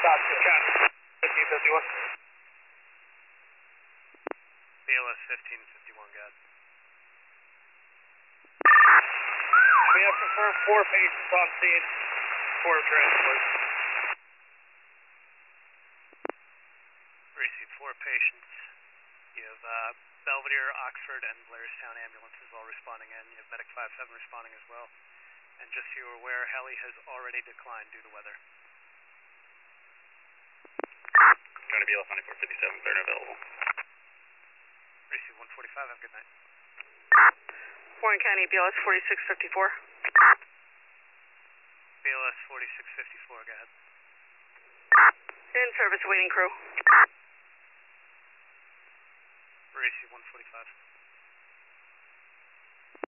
1551. BLS 1551, got it. We have confirmed 4 patients on scene for transport. Received 4 patients. You have Belvedere, Oxford, and Blairstown ambulances all responding in. You have Medic 57 responding as well. And just so you're aware, heli has already declined due to weather. Going to BLS 9457, clear and available. Receive 145, have a good night. Warren County, BLS 4654. BLS 4654, go ahead. In service, waiting crew. Receive 145.